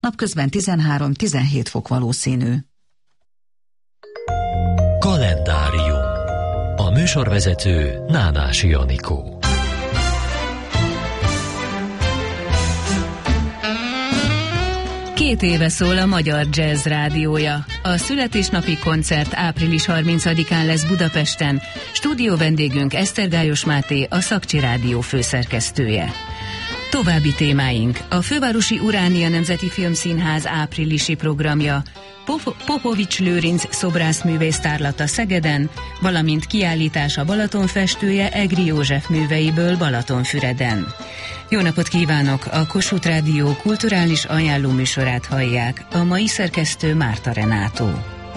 napközben 13-17 fok valószínű. Kalendárium. A műsorvezető Nánási Anikó. Két éve szól a Magyar Jazz Rádiója. A születésnapi koncert április 30-án lesz Budapesten. Stúdió vendégünk Esztergályos Máté, a Szakcsi Rádió főszerkesztője. További témáink: a Fővárosi Uránia Nemzeti Filmszínház áprilisi programja, Popovics Lőrinc szobrászművész tárlata Szegeden, valamint kiállítás a Balaton festője Egri József műveiből Balatonfüreden. Jó napot kívánok! A Kossuth Rádió kulturális ajánló műsorát hallják. A mai szerkesztő Márta Renátó.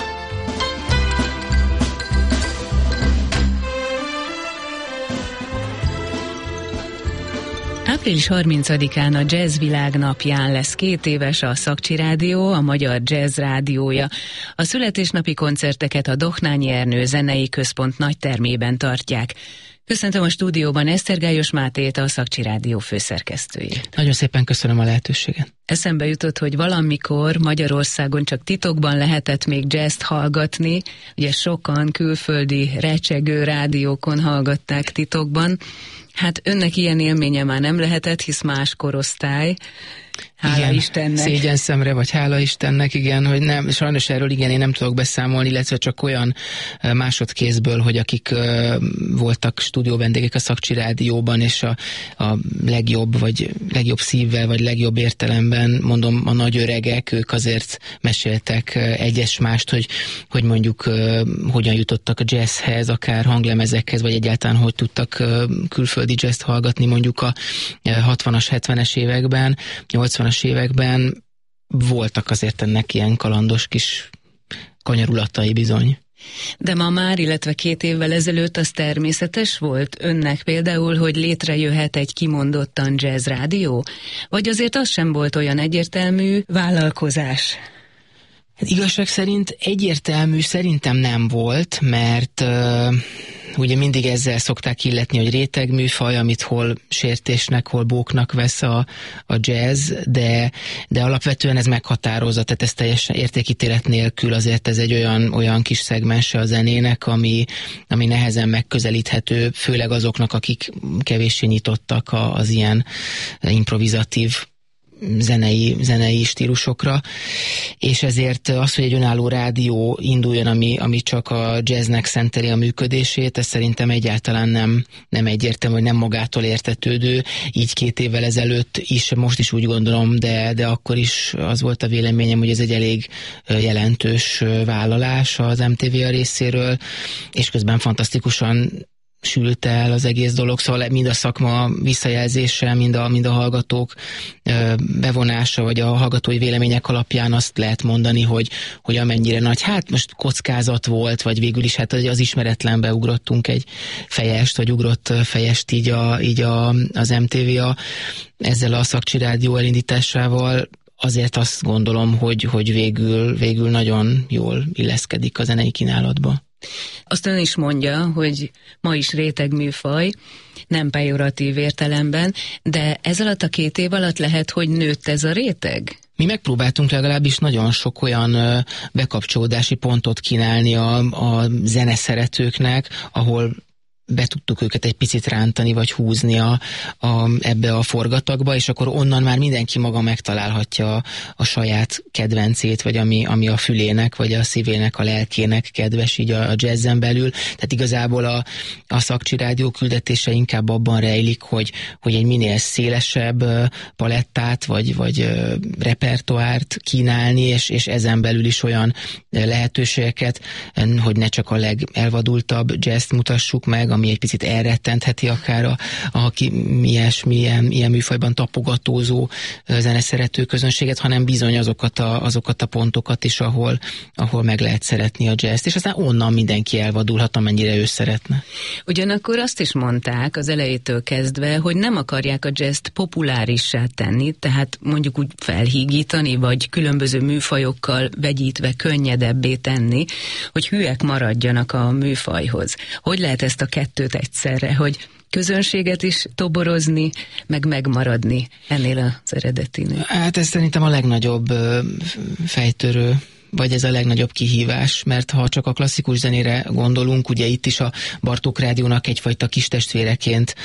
Április 30-án a Jazz Világnapján lesz 2 éves a Szakcsi Rádió, a Magyar Jazz Rádiója. A születésnapi koncerteket a Dohnányi Ernő Zenei Központ nagytermében tartják. Köszöntöm a stúdióban Esztergályos Mátét, a Szakcsi Rádió főszerkesztőjét. Nagyon szépen köszönöm a lehetőséget. Eszembe jutott, hogy valamikor Magyarországon csak titokban lehetett még jazzt hallgatni. Ugye sokan külföldi recsegő rádiókon hallgatták titokban. Hát önnek ilyen élménye már nem lehetett, hisz más korosztály. Hála igen, Istennek. Szégyen szemre, vagy hála Istennek, igen, hogy nem, sajnos erről igen, én nem tudok beszámolni, illetve csak olyan másodkézből, hogy akik voltak stúdióvendégek a Szakcsi Rádióban, és a legjobb, vagy legjobb szívvel, vagy legjobb értelemben, mondom, a nagy öregek, ők azért meséltek egyes mást, hogy mondjuk hogyan jutottak a jazzhez, akár hanglemezekhez, vagy egyáltalán hogy tudtak külföldi jazzt hallgatni mondjuk a 60-as, 70-es években, 80-as években voltak azért ennek ilyen kalandos kis kanyarulatai bizony. De ma már, illetve 2 évvel ezelőtt az természetes volt önnek például, hogy létrejöhet egy kimondottan jazz rádió? Vagy azért az sem volt olyan egyértelmű vállalkozás? Hát igazság szerint egyértelmű szerintem nem volt, mert ugye mindig ezzel szokták illetni, hogy rétegműfaj, amit hol sértésnek, hol bóknak vesz a jazz, de alapvetően ez meghatározza, tehát ez teljesen értékítélet nélkül azért ez egy olyan kis szegmense a zenének, ami nehezen megközelíthető, főleg azoknak, akik kevéssé nyitottak az ilyen improvizatív zenei stílusokra, és ezért az, hogy egy önálló rádió induljon, ami csak a jazznek szenteli a működését, ez szerintem egyáltalán nem egyértelmű, hogy nem magától értetődő, így 2 évvel ezelőtt is, most is úgy gondolom, de akkor is az volt a véleményem, hogy ez egy elég jelentős vállalás az MTV-a részéről, és közben fantasztikusan sült el az egész dolog, szóval mind a szakma visszajelzése, mind a hallgatók bevonása, vagy a hallgatói vélemények alapján azt lehet mondani, hogy amennyire nagy, hát most kockázat volt, vagy végül is hát az ismeretlenbe ugrottunk egy fejest, vagy ugrott fejest így az MTV ezzel a Szakcsi Rádió elindításával. Azért azt gondolom, hogy végül nagyon jól illeszkedik a zenei kínálatba. Azt ön is mondja, hogy ma is rétegműfaj, nem pejoratív értelemben, de ez alatt a 2 év alatt lehet, hogy nőtt ez a réteg? Mi megpróbáltunk legalábbis nagyon sok olyan bekapcsolódási pontot kínálni a zeneszeretőknek, ahol be tudtuk őket egy picit rántani, vagy húzni ebbe a forgatagba, és akkor onnan már mindenki maga megtalálhatja a saját kedvencét, vagy ami a fülének, vagy a szívének, a lelkének kedves így a jazzen belül. Tehát igazából a Szakcsi Rádió küldetése inkább abban rejlik, hogy egy minél szélesebb palettát, vagy repertoárt kínálni, és ezen belül is olyan lehetőségeket, hogy ne csak a legelvadultabb jazzt mutassuk meg, ami egy picit elrettentheti akár aki ilyen műfajban tapogatózó zeneszerető közönséget, hanem bizony azokat a pontokat is, ahol meg lehet szeretni a jazzt, és aztán onnan mindenki elvadulhat, amennyire ő szeretne. Ugyanakkor azt is mondták az elejétől kezdve, hogy nem akarják a jazzt populárissá tenni, tehát mondjuk úgy felhígítani, vagy különböző műfajokkal vegyítve könnyedebbé tenni, hogy hűek maradjanak a műfajhoz. Hogy lehet ezt a kettőt egyszerre, hogy közönséget is toborozni, meg megmaradni ennél az eredetinél? Hát ez szerintem a legnagyobb fejtörő, vagy ez a legnagyobb kihívás, mert ha csak a klasszikus zenére gondolunk, ugye itt is a Bartók Rádiónak egyfajta kis testvéreként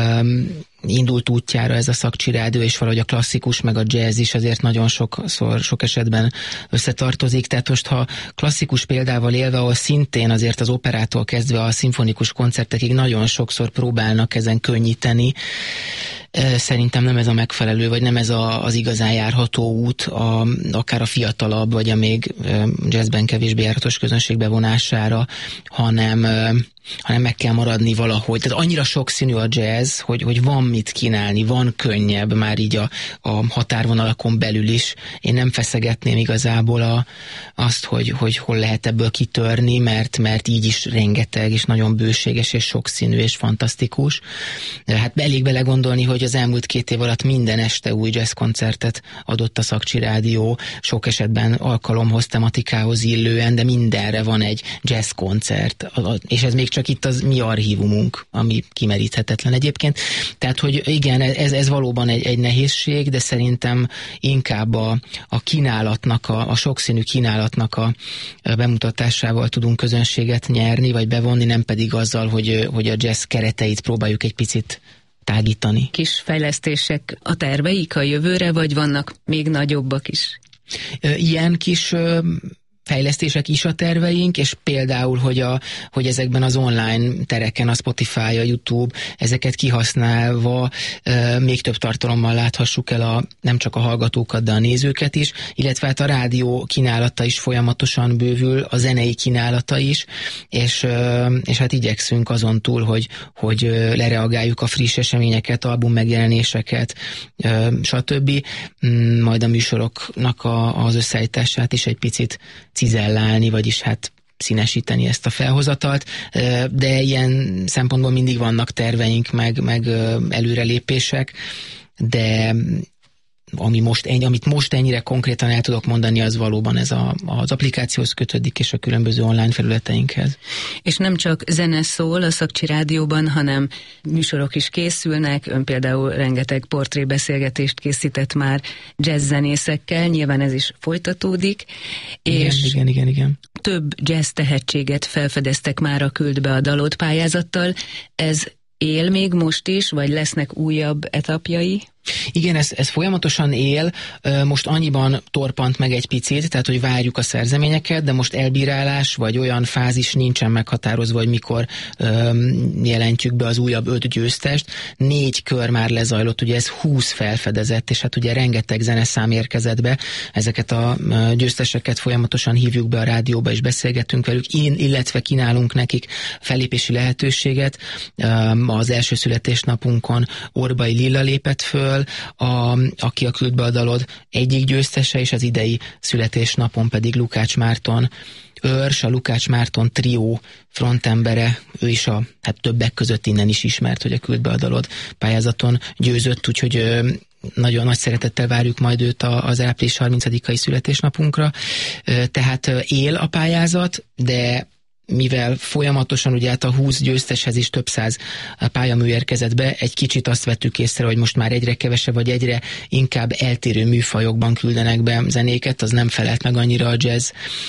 indult útjára ez a Szakcsi Rádió, és valahogy a klasszikus meg a jazz is azért nagyon sok esetben összetartozik. Tehát most, ha klasszikus példával élve, ahol szintén azért az operától kezdve a szimfonikus koncertekig nagyon sokszor próbálnak ezen könnyíteni, szerintem nem ez a megfelelő, vagy nem ez az igazán járható út, akár a fiatalabb, vagy a még jazzben kevésbé járhatós közönség bevonására, hanem meg kell maradni valahogy. Tehát annyira sokszínű a jazz, hogy van mit kínálni, van könnyebb már így a határvonalakon belül is. Én nem feszegetném igazából azt, hogy hol lehet ebből kitörni, mert így is rengeteg, és nagyon bőséges, és sokszínű, és fantasztikus. Hát elég belegondolni, hogy az elmúlt 2 év alatt minden este új jazzkoncertet adott a Szakcsi Rádió, sok esetben alkalomhoz, tematikához illően, de mindenre van egy jazzkoncert, és ez még csak itt az mi archívumunk, ami kimeríthetetlen egyébként. Tehát, hogy igen, ez valóban egy nehézség, de szerintem inkább a kínálatnak, a sokszínű kínálatnak a bemutatásával tudunk közönséget nyerni, vagy bevonni, nem pedig azzal, hogy a jazz kereteit próbáljuk egy picit tágítani. Kis fejlesztések a terveik a jövőre, vagy vannak még nagyobbak is? Ilyen kis fejlesztések is a terveink, és például, hogy ezekben az online tereken, a Spotify, a YouTube, ezeket kihasználva még több tartalommal láthassuk el nem csak a hallgatókat, de a nézőket is, illetve hát a rádió kínálata is folyamatosan bővül, a zenei kínálata is, és hát igyekszünk azon túl, hogy lereagáljuk a friss eseményeket, album megjelenéseket, stb. Majd a műsoroknak az összeállítását is egy picit cizellálni, vagyis hát színesíteni ezt a felhozatalt, de ilyen szempontból mindig vannak terveink, meg előrelépések, de amit most ennyire konkrétan el tudok mondani, az valóban ez az applikációhoz kötődik, és a különböző online felületeinkhez. És nem csak zene szól a Szakcsi Rádióban, hanem műsorok is készülnek, ön például rengeteg portrébeszélgetést készített már jazzzenészekkel, nyilván ez is folytatódik. Igen. Több jazz tehetséget felfedeztek már a Küld be a dalot pályázattal. Ez él még most is, vagy lesznek újabb etapjai? Igen, ez folyamatosan él, most annyiban torpant meg egy picit, tehát hogy várjuk a szerzeményeket, de most elbírálás, vagy olyan fázis nincsen meghatározva, hogy mikor jelentjük be az újabb 5 győztest. 4 kör már lezajlott, ugye ez 20 felfedezett, és hát ugye rengeteg zeneszám érkezett be, ezeket a győzteseket folyamatosan hívjuk be a rádióba, és beszélgetünk velük, illetve kínálunk nekik fellépési lehetőséget. Az első születésnapunkon Orbai Lilla lépett föl, aki a Küld be a dalod egyik győztese, és az idei születésnapon pedig Lukács Márton őrs, a Lukács Márton trió frontembere, ő is hát többek között innen is ismert, hogy a Küld be a dalod pályázaton győzött, úgyhogy nagyon nagy szeretettel várjuk majd őt az április 30-ai születésnapunkra. Tehát él a pályázat, de mivel folyamatosan ugye hát a 20 győzteshez is több száz pályamű érkezett be, egy kicsit azt vettük észre, hogy most már egyre kevesebb, vagy egyre inkább eltérő műfajokban küldenek be zenéket, az nem felelt meg annyira a jazz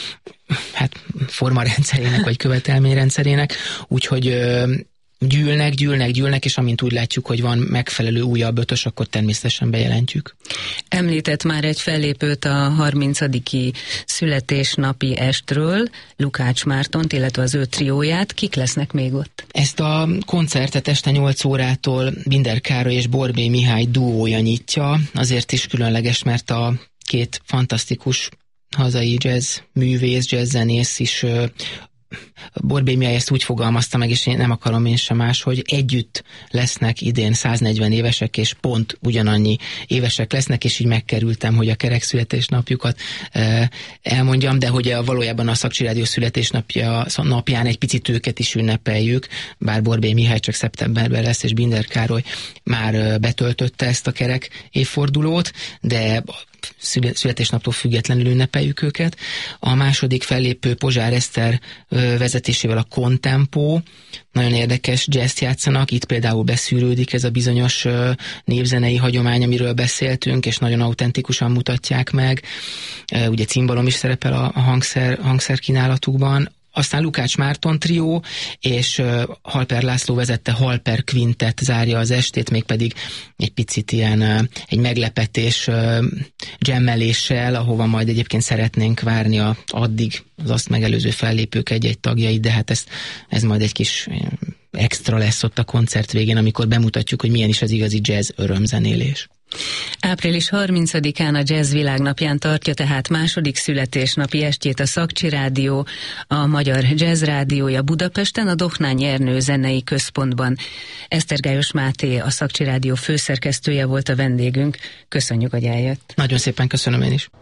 formarendszerének, vagy követelményrendszerének, úgyhogy gyűlnek, és amint úgy látjuk, hogy van megfelelő újabb 5-ös, akkor természetesen bejelentjük. Említett már egy fellépőt a 30. születésnapi estről, Lukács Mártont, illetve az ő trióját. Kik lesznek még ott? Ezt a koncertet este 8 órától Binder Károly és Borbély Mihály duója nyitja, azért is különleges, mert a 2 fantasztikus hazai jazz művész, jazzzenész is Borbély Mihály ezt úgy fogalmazta meg, és én nem akarom én sem más, hogy együtt lesznek idén 140 évesek, és pont ugyanannyi évesek lesznek, és így megkerültem, hogy a kerek születésnapjukat elmondjam, de hogy valójában a Szakcsi Rádió születésnapján egy picit őket is ünnepeljük, bár Borbély Mihály csak szeptemberben lesz, és Binder Károly már betöltötte ezt a kerek évfordulót, de születésnaptól függetlenül ünnepeljük őket. A második fellépő Pozsár Eszter vezetésével a Contempo, nagyon érdekes jazzt játszanak, itt például beszűrődik ez a bizonyos népzenei hagyomány, amiről beszéltünk, és nagyon autentikusan mutatják meg. Ugye cimbalom is szerepel a hangszer kínálatukban. Aztán Lukács Márton trió és Halper László vezette Halper Quintet zárja az estét, mégpedig egy picit ilyen egy meglepetés jammeléssel, ahova majd egyébként szeretnénk várni addig az azt megelőző fellépők egy-egy tagjait, de hát ez majd egy kis extra lesz ott a koncert végén, amikor bemutatjuk, hogy milyen is az igazi jazz örömzenélés. Április 30-án a Jazz Világnapján tartja tehát második születésnapi estjét a Szakcsi Rádió, a Magyar Jazz Rádiója Budapesten, a Dohnányi Ernő Zenei Központban. Esztergályos Máté, a Szakcsi Rádió főszerkesztője volt a vendégünk. Köszönjük, hogy eljött. Nagyon szépen köszönöm én is.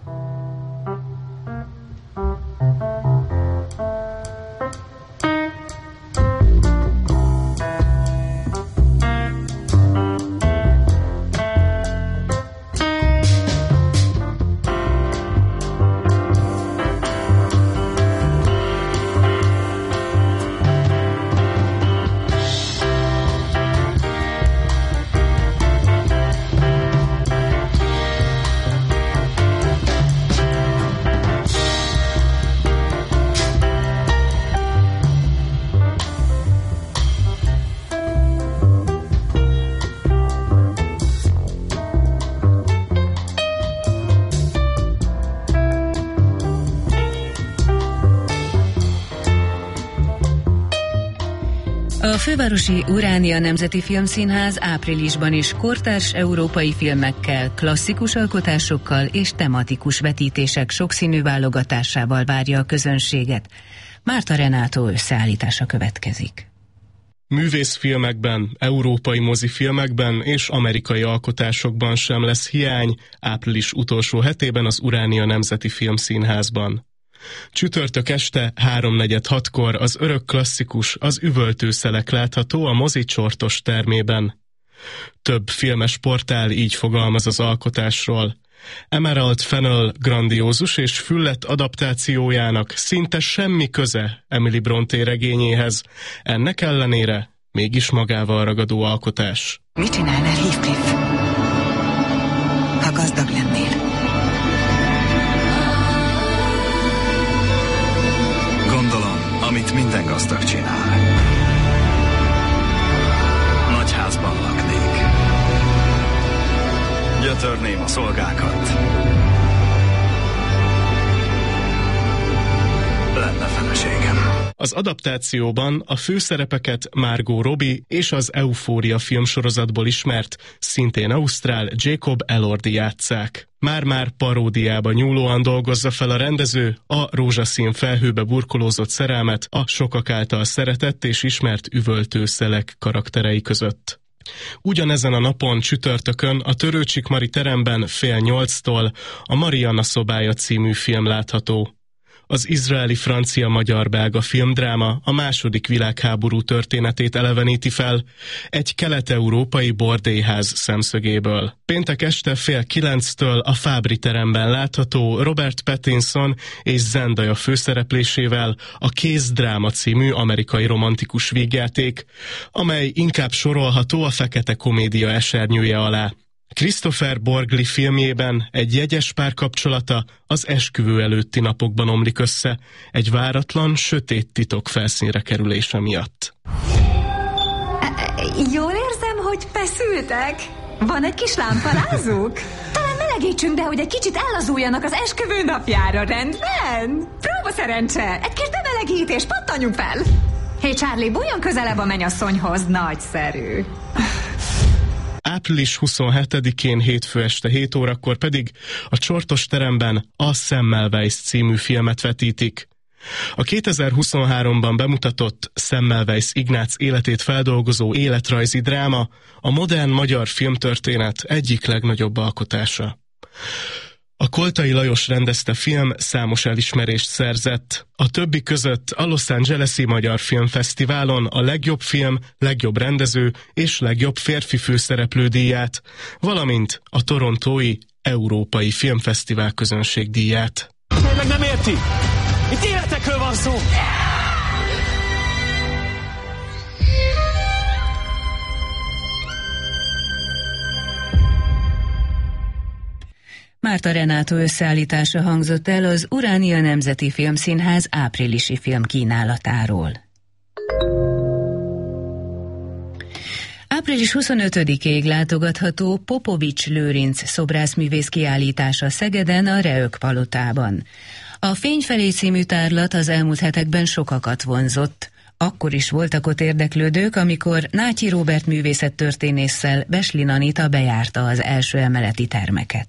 A fővárosi Uránia Nemzeti Filmszínház áprilisban is kortárs európai filmekkel, klasszikus alkotásokkal és tematikus vetítések sokszínű válogatásával várja a közönséget. Márta Renátó összeállítása következik. Művészfilmekben, európai mozifilmekben és amerikai alkotásokban sem lesz hiány április utolsó hetében az Uránia Nemzeti Filmszínházban. Csütörtök este 3:46-kor az örök klasszikus, az Üvöltőszelek látható a mozi Csortos termében. Több filmes portál így fogalmaz az alkotásról. Emerald Fennell grandiózus és füllett adaptációjának szinte semmi köze Emily Brontë regényéhez, ennek ellenére mégis magával ragadó alkotás. Mit csinálnál, Heathcliff, ha gazdag lennél? Gondolom, amit minden gazdag csinál. Nagy házban laknék. Gyötörném a szolgákat. Lenne feleségem. Az adaptációban a főszerepeket Margot Robbie és az Eufória filmsorozatból ismert, szintén ausztrál Jacob Elordi játsszák. Már-már paródiába nyúlóan dolgozza fel a rendező a rózsaszín felhőbe burkolózott szerelmet a sokak által szeretett és ismert Üvöltőszelek karakterei között. Ugyanezen a napon csütörtökön a Törőcsik Mari teremben 7:30 a Marianna szobája című film látható. Az izraeli francia-magyar-belga filmdráma a II. Világháború történetét eleveníti fel egy kelet-európai bordélyház szemszögéből. Péntek este 8:30 a Fábri teremben látható Robert Pattinson és Zendaya főszereplésével a Kézdráma című amerikai romantikus vígjáték, amely inkább sorolható a fekete komédia esernyője alá. Christopher Borgli filmjében egy jegyes pár kapcsolata az esküvő előtti napokban omlik össze, egy váratlan, sötét titok felszínre kerülése miatt. Jól érzem, hogy feszültek. Van egy kis lámpalázók? Talán melegítsünk be, hogy egy kicsit ellazuljanak az esküvő napjára, rendben? Próba szerencse, egy kis bemelegítés, pattanjunk fel! Hé, Charlie, bújjon közelebb a mennyasszonyhoz, nagyszerű. Április 27-én hétfő este 7 órakor pedig a Csortos teremben a Semmelweis című filmet vetítik. A 2023-ban bemutatott Semmelweis Ignác életét feldolgozó életrajzi dráma a modern magyar filmtörténet egyik legnagyobb alkotása. A Koltai Lajos rendezte film számos elismerést szerzett. A többi között a Los Angeles-i Magyar Filmfesztiválon a legjobb film, legjobb rendező és legjobb férfi főszereplő díját, valamint a torontói Európai Filmfesztivál közönségdíját. Tényleg nem érti? Itt életekről van szó! Márta Renátó összeállítása hangzott el az Uránia Nemzeti Filmszínház áprilisi filmkínálatáról. Április 25-ig látogatható Popovics Lőrinc szobrászművész kiállítása Szegeden a Reök palotában. A Fény felé című tárlat az elmúlt hetekben sokakat vonzott. Akkor is voltak ott érdeklődők, amikor Nátyi Róbert művészettörténésszel Beslin Anita bejárta az első emeleti termeket.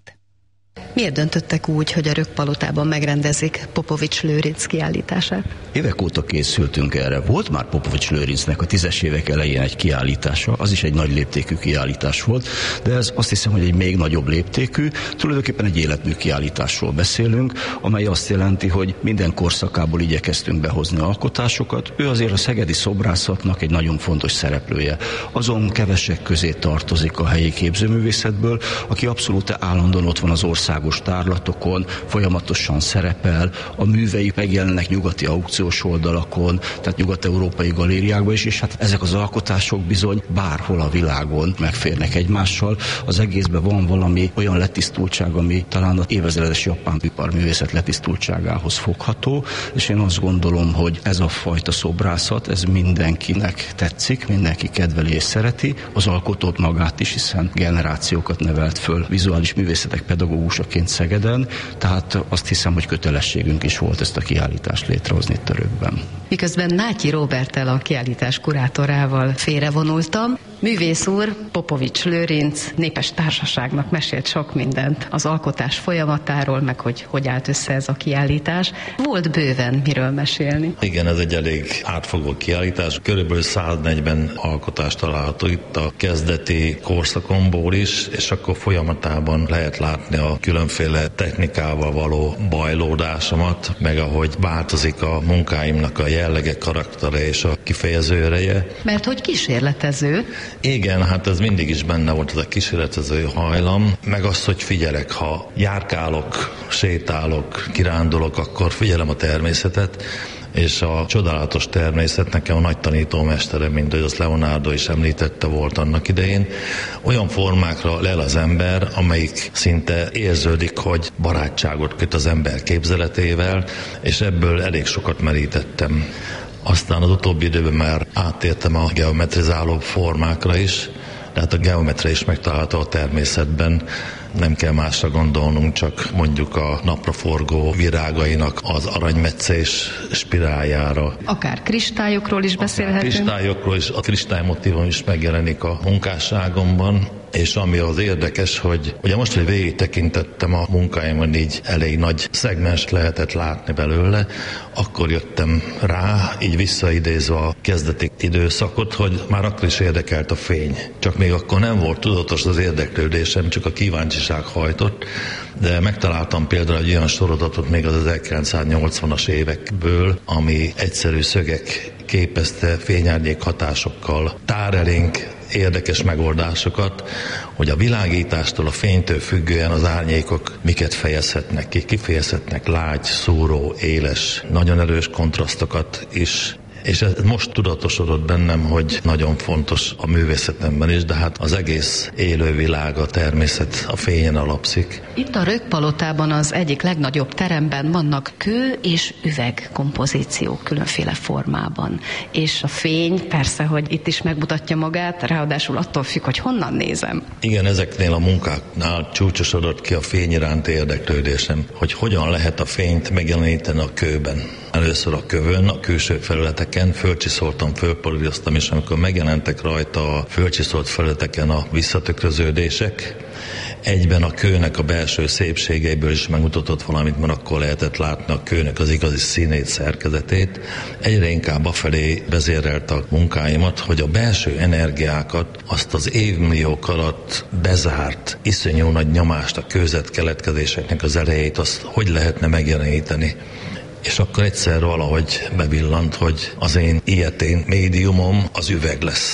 Miért döntöttek úgy, hogy a Reök palotában megrendezik Popovics Lőrinc kiállítását? Évek óta készültünk erre. Volt már Popovics Lőrincnek a 10-es évek elején egy kiállítása, az is egy nagy léptékű kiállítás volt, de ez azt hiszem, hogy egy még nagyobb léptékű, tulajdonképpen egy életmű kiállításról beszélünk, amely azt jelenti, hogy minden korszakából igyekeztünk behozni alkotásokat. Ő azért a szegedi szobrászatnak egy nagyon fontos szereplője. Azon kevesek közé tartozik a helyi képzőművészetből, aki abszolút állandóan ott van az országos tárlatokon, folyamatosan szerepel, a művei megjelennek nyugati aukciós oldalakon, tehát nyugat-európai galériákban is, és hát ezek az alkotások bizony bárhol a világon megférnek egymással. Az egészben van valami olyan letisztultság, ami talán az évezredes japán iparművészet letisztultságához fogható, és én azt gondolom, hogy ez a fajta szobrászat, ez mindenkinek tetszik, mindenki kedveli és szereti, az alkotót magát is, hiszen generációkat nevelt föl vizuális művészetek pedagógusaként Szegeden, tehát azt hiszem, hogy kötelességünk is volt ezt a kiállítást létrehozni itt a Rökben. Miközben Nátyi Róberttel, a kiállítás kurátorával félrevonultam, művész úr, Popovics Lőrinc népes társaságnak mesélt sok mindent az alkotás folyamatáról, meg hogy állt össze ez a kiállítás. Volt bőven miről mesélni. Igen, ez egy elég átfogó kiállítás. Körülbelül 140 alkotás található itt a kezdeti korszakomból is, és akkor folyamatában lehet látni a különféle technikával való bajlódásomat, meg ahogy változik a munkáimnak a jellege, karaktere és a kifejező ereje. Mert hogy kísérletező. Igen, hát ez mindig is benne volt, ez a kísérletező hajlam, meg az, hogy figyelek, ha járkálok, sétálok, kirándulok, akkor figyelem a természetet, és a csodálatos természet nekem a nagy tanítómestere, mint hogy az Leonardo is említette, volt annak idején. Olyan formákra lel az ember, amelyik szinte érződik, hogy barátságot köt az ember képzeletével, és ebből elég sokat merítettem. Aztán az utóbbi időben már áttértem a geometrizáló formákra is, tehát a geometria is megtalálható a természetben. Nem kell másra gondolnunk, csak mondjuk a napraforgó virágainak az aranymetszés spiráljára. Akár kristályokról is beszélhetünk. Kristályokról is, a kristálymotívum is megjelenik a munkásságomban. És ami az érdekes, hogy ugye most, hogy végig tekintettem a munkáimon, így elég nagy szegmens lehetett látni belőle, akkor jöttem rá, így visszaidézve a kezdeti időszakot, hogy már akkor is érdekelt a fény. Csak még akkor nem volt tudatos az érdeklődésem, csak a kíváncsiság hajtott, de megtaláltam például egy olyan sorozatot még az 1980-as évekből, ami egyszerű szögek képezte fényárnyék hatásokkal, tárelénk, érdekes megoldásokat, hogy a világítástól, a fénytől függően az árnyékok miket fejezhetnek ki. Kifejezhetnek lágy, szúró, éles, nagyon erős kontrasztokat is. És ez most tudatosodott bennem, hogy nagyon fontos a művészetemben is, de hát az egész élővilág, a természet a fényen alapszik. Itt a Reök palotában az egyik legnagyobb teremben vannak kő és üveg kompozíciók különféle formában. És a fény persze, hogy itt is megmutatja magát, ráadásul attól függ, hogy honnan nézem. Igen, ezeknél a munkáknál csúcsosodott ki a fény iránti érdeklődésem, hogy hogyan lehet a fényt megjeleníteni a kőben. Először a kövön, a külső felületeken fölcsiszoltam, fölpolíroztam, és amikor megjelentek rajta a fölcsiszolt felületeken a visszatükröződések, egyben a kőnek a belső szépségeiből is megmutatott valamit, mert akkor lehetett látni a kőnek az igazi színét, szerkezetét. Egyre inkább afelé vezérelt a munkáimat, hogy a belső energiákat, azt az évmilliók alatt bezárt, iszonyú nagy nyomást, a kőzetkeletkezéseknek az erejét, azt hogy lehetne megjeleníteni. És akkor egyszer valahogy bevillant, hogy az én ilyetén médiumom az üveg lesz.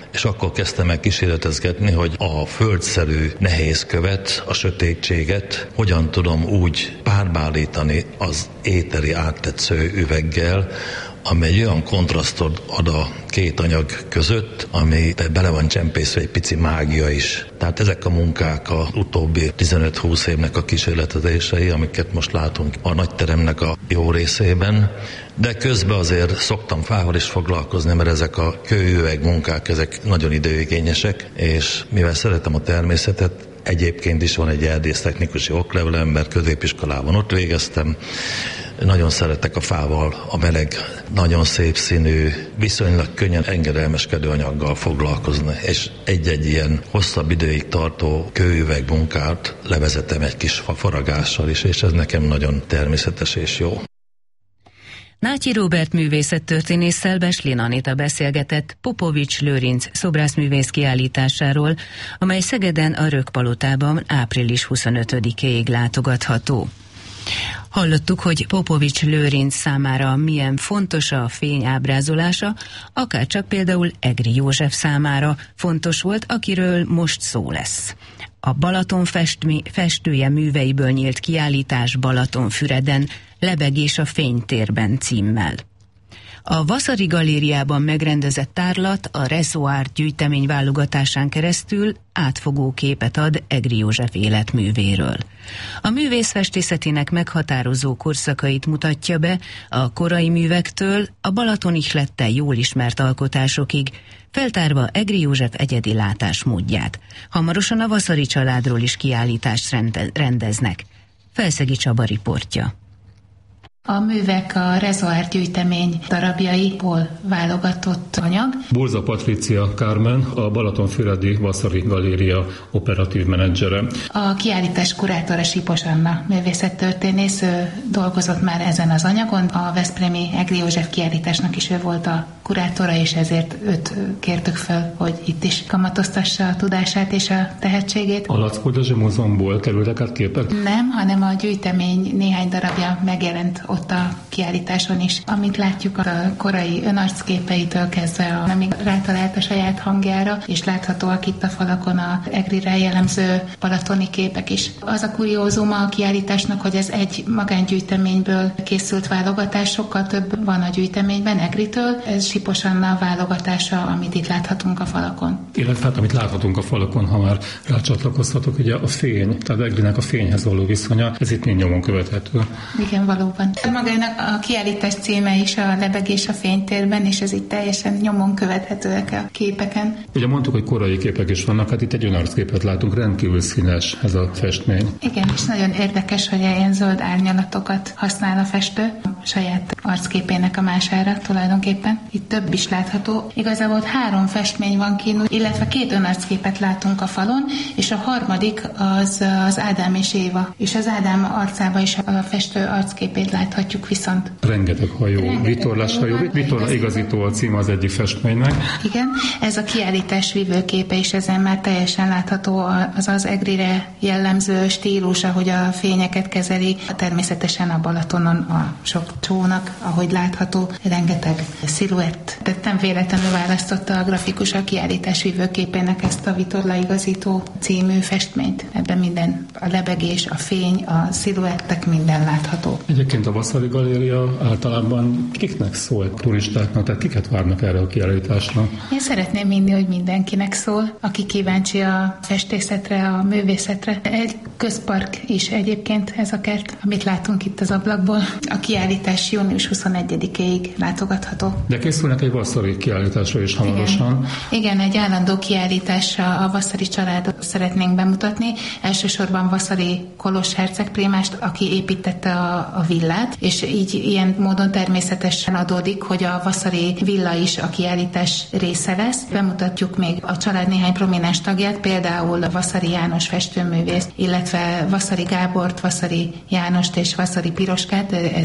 és akkor kezdtem el kísérletezgetni, hogy a földszerű nehéz követ, a sötétséget hogyan tudom úgy párbálítani az éteri áttetsző üveggel, amely olyan kontrasztot ad a két anyag között, ami bele van csempészve egy pici mágia is. Tehát ezek a munkák az utóbbi 15-20 évnek a kísérletezései, amiket most látunk a nagyteremnek a jó részében, de közben azért szoktam fával is foglalkozni, mert ezek a kőüveg munkák, ezek nagyon időigényesek, és mivel szeretem a természetet, egyébként is van egy erdésztechnikusi oklevelem, mert középiskolában ott végeztem. Nagyon szeretek a fával, a meleg, nagyon szép színű, viszonylag könnyen engedelmeskedő anyaggal foglalkozni, és egy-egy ilyen hosszabb időig tartó kőüveg munkát levezetem egy kis faragással is, és ez nekem nagyon természetes és jó. Nátyi Róbert művészettörténésszel Beslin Anita beszélgetett Popovics Lőrinc szobrászművész kiállításáról, amely Szegeden a Rökkpalotában április 25-éig látogatható. Hallottuk, hogy Popovics Lőrinc számára milyen fontos a fény ábrázolása, akárcsak például Egri József számára fontos volt, akiről most szó lesz. A Balaton festője műveiből nyílt kiállítás Balatonfüreden, Lebegés a fénytérben címmel. A Vasari Galériában megrendezett tárlat a Rezoár gyűjtemény válogatásán keresztül átfogó képet ad Egri József életművéről. A művész festészetének meghatározó korszakait mutatja be a korai művektől a Balaton ihlettel jól ismert alkotásokig, feltárva Egri József egyedi látásmódját. Hamarosan a Vasari családról is kiállítást rendeznek. Felszegi Csaba riportja. A művek a Rezoár gyűjtemény darabjaiból válogatott anyag. Burza Patricia Carmen, a Balatonfüredi Vasari Galéria operatív menedzsere. A kiállítás kurátora Sipos Anna művészettörténész, ő dolgozott már ezen az anyagon. A veszprémi Egri József kiállításnak is ő volt a kurátora, és ezért őt kértük fel, hogy itt is kamatoztassa a tudását és a tehetségét. A Lackó Dezső Múzeumból kerültek át képek? Nem, hanem a gyűjtemény néhány darabja megjelent ott a kiállításon is. Amit látjuk a korai önarcképeitől kezdve, amíg rátalált a saját hangjára, és láthatóak itt a falakon a Egrire jellemző balatoni képek is. Az a kuriózuma a kiállításnak, hogy ez egy magángyűjteményből készült válogatás, sokkal több van a gyűjteményben Egritől. Ez Sipos Anna válogatása, amit itt láthatunk a falakon. Illetve hát, amit láthatunk a falakon, ha már rácsatlakozhatok, ugye a fény, tehát Egrinek a fényhez való viszonya, ez itt mind nyomon követhető. Igen, valóban. Magának a kiállítás címe is a Lebegés a fénytérben, és ez itt teljesen nyomon követhetőek a képeken. Ugye mondtuk, hogy korai képek is vannak, hát itt egy önarcképet látunk, rendkívül színes ez a festmény. Igen, és nagyon érdekes, hogy ilyen zöld árnyalatokat használ a festő a saját arcképének a mására tulajdonképpen. Itt több is látható. Igazából 3 festmény van kint, illetve 2 önarcképet látunk a falon, és a harmadik az Ádám és Éva. És az Ádám arcába is a festő arcképét láthatjuk viszont. Rengeteg hajó, vitorláshajó, vitorla igazító a cím az egyik festménynek. Igen, ez a kiállítás vívőképe, és ezen már teljesen látható az Egrire jellemző stílus, ahogy a fényeket kezeli. Természetesen a Balatonon a sok csónak, ahogy látható, rengeteg sziluett. Tehát nem véletlenül választotta a grafikus a kiállítás vívőképének ezt a vitorla igazító című festményt. Ebben minden, a lebegés, a fény, a sziluettek, minden látható. Egyébként a Vasari Galéria általában kiknek szól, turistáknak, tehát kiket várnak erre a kiállításra? Én szeretném hinni, hogy mindenkinek szól, aki kíváncsi a festészetre, a művészetre. Egy közpark is egyébként ez a kert, amit látunk itt az ablakból. A kiállítás június 21-ig látogatható. De készülnek egy Vasari kiállításra is hamarosan. Igen, egy állandó kiállításra a Vasari családot szeretnénk bemutatni. Elsősorban Vasari Kolos hercegprímást, aki építette a villát, és így ilyen módon természetesen adódik, hogy a Vasari villa is a kiállítás része lesz. Bemutatjuk még a család néhány prominens tagját, például Vasari János festőművész, illetve Vasari Gábort, Vasari Jánost és Vasari Piroskát, ez egy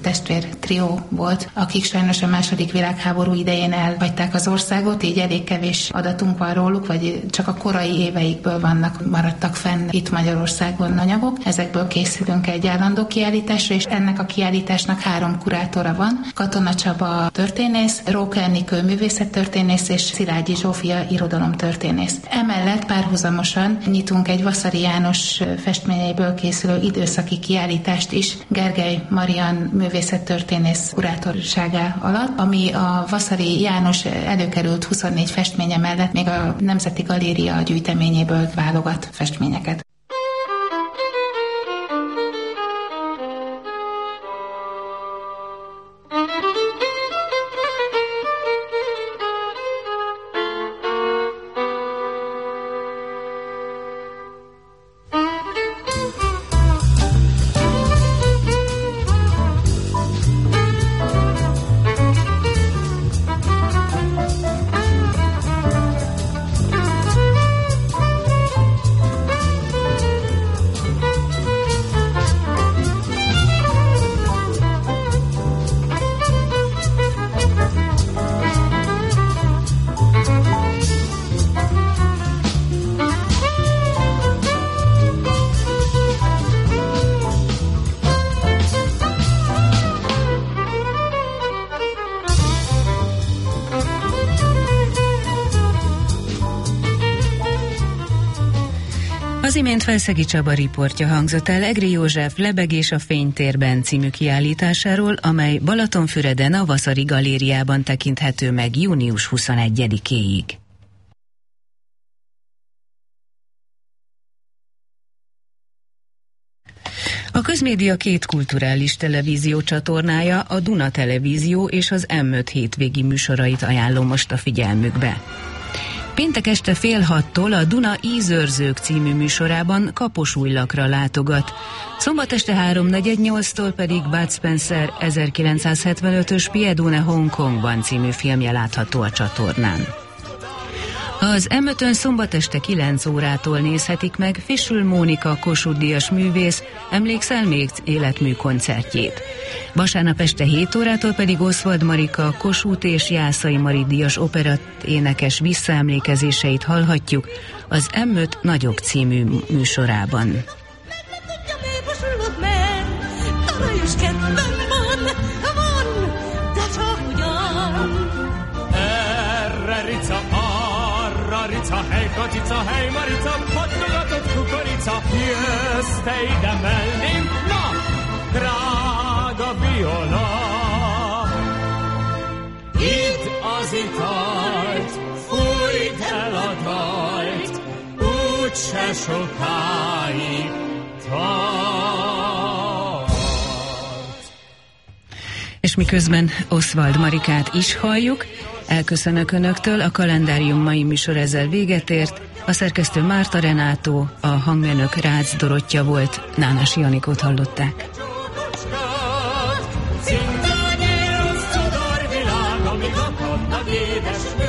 testvér trió volt, akik sajnos a II. Világháború idején elhagyták az országot, így elég kevés adatunk van róluk, vagy csak a korai éveikből maradtak fenn itt Magyarországon anyagok. Ezekből készülünk egy állandó kiállításra, és ennek a kiállításnak 3 kurátora van. Katona Csaba történész, Róka Enikő művészettörténész és Szilágyi Zsófia irodalomtörténész. Emellett párhuzamosan nyitunk egy Vaszary János festményeiből készülő időszaki kiállítást is Gergely Marian művészettörténész kurátorsága alatt, ami a Vaszary János előkerült 24 festménye mellett még a Nemzeti Galéria gyűjteményéből válogat festményeket. Az imént Felszegi Csaba riportja hangzott el Egri József Lebeg és a Fénytérben című kiállításáról, amely Balatonfüreden a Vaszary Galériában tekinthető meg június 21-éig. A Közmédia 2 kulturális televízió csatornája, a Duna Televízió és az M5 hétvégi műsorait ajánlom most a figyelmükbe. Péntek este 5:30 a Duna Ízőrzők című műsorában Kaposújlakra látogat. Szombat este 3:48-tól pedig Bud Spencer 1975-ös Piedone Hongkongban című filmje látható a csatornán. Az M5-ön szombat este 9 órától nézhetik meg Fischl Mónika Kossuth-díjas művész Emlékszel még életmű koncertjét. Vasárnap este 7 órától pedig Oswald Marika Kossuth és Jászai Mari díjas operett énekes visszaemlékezéseit hallhatjuk az M5 Nagyok című műsorában. Rica, hely, katica, hely, marica, pattogatott kukorica, jössz te ide mellém, na, drága viola. Idd az italt, fújd el a dalt, úgyse sokáig tart. És miközben Oswald Marikát is halljuk, elköszönök Önöktől, a kalendárium mai műsor ezzel véget ért, a szerkesztő Márta Renátó, a hangmérnök Rácz Dorottya volt, Nánási Janikót hallották. Szintányél az cudorvilág, amíg akadnak édes